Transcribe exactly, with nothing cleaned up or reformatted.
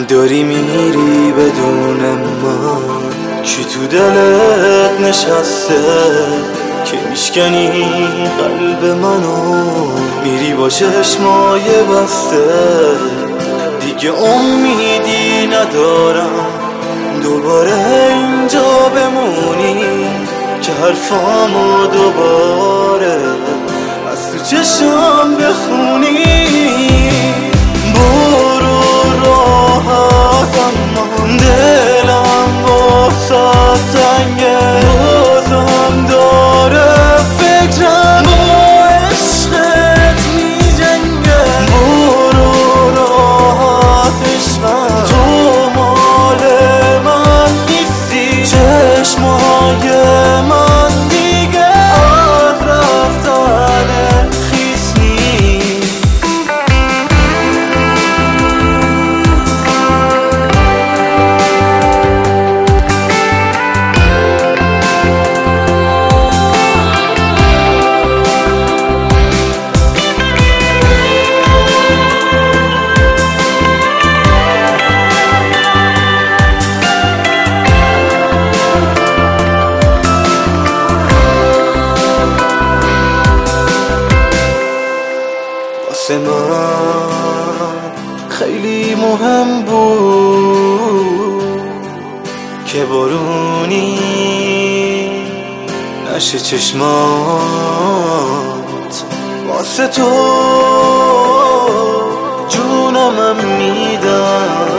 داری میری بدون من، کی تو دلت نشسته که میشکنی قلب منو، میری با چشمای بسته. دیگه امیدی ندارم دوباره اینجا بمونی، که حرفامو دوباره از تو چشم بخونی. برو راحتم من، دلم واسه تنگه، بازم داره فکرم با عشقت میجنگه. برو راحت عشقم، تو مال من نیستی، چشمای من دیگه از رفتن خیس نیست. واسه من خیلی مهم بود که بارونی نشه چشمات. واسه تو جونمم میدم،